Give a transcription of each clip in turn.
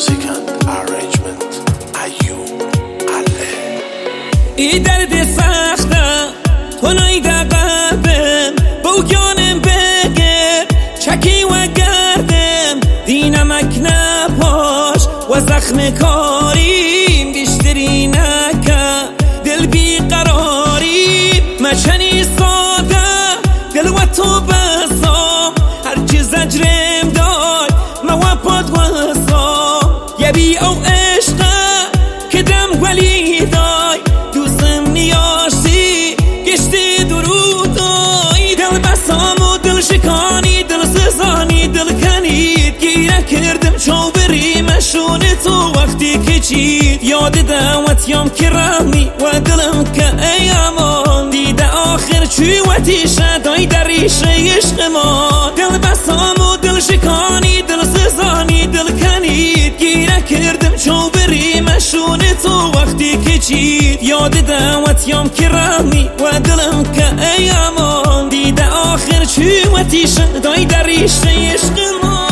Music and arrangement ایوب عله. ای درد سخته تنهای در قلبم بوگانم بگر چکی و گردم دینمک نپاش و زخم کاریم بیشتری نکه دل بیقراری مچنی ساده دل و تو بسا هرچی زجرم دای موپاد وسا یبی او عشقه که دم ولی دای دوستم نیاشتی گشتی درودای دل بسام و دل شکانی دل سزانی دل کنید گیره کردم چو بریمشون تو وقتی که چید یاد دعوتیم که رمی و دلم که ایامان دیده آخر چی و تیشه دای در ریشه عشق ما دل بسام و دل شکانی دل سزانی دل کنید گیره کردم چو بریمشون تو وقتی که چید یاد دعوتیم که رمی و دلم که ایامان دیده آخر چی و تیشه دای در ریشه عشق ما.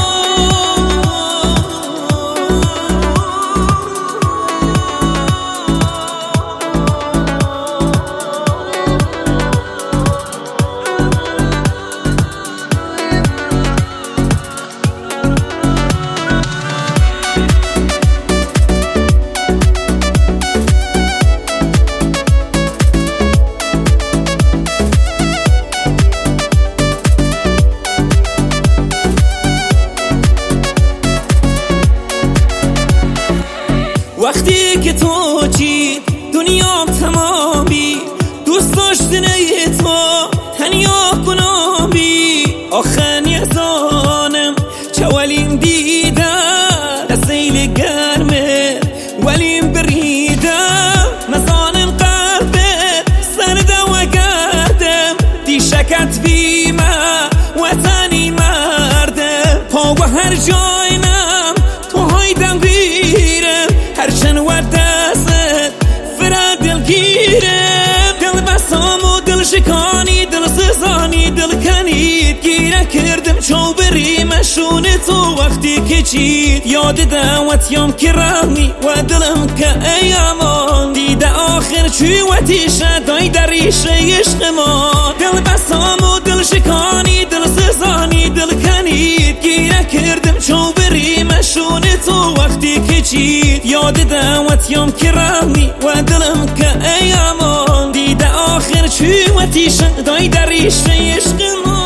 وقتی که تو چی دنیام تمامی دوست داشتن تو تنیا کنامی آخر نیزانم چه ولیم دیده دستیل گرمه ولیم بریده مزانم قلبه سرده و گردم دی شکت بیمه و تنی مرده پا و هر جاینم تو هایدم بیرم هرچن و دست فرا دل گیرم دل بسام و دل شکانی دل سزانی دل کنید گیره کردم چو بریمشون تو وقتی که چید یاد دعوتیم که رمی و دلم که ایامان دیده آخر چی و تیشه دای در ریشه عشق ما دل بسام و دل شکانی دل سزانی دل کنید گیره کردم چو بریمشون تو وقتی که چید یاد دعوتیم که رمی و دلم که ایامان دیده آخر چی و تیشه دای در ریشه عشق ما.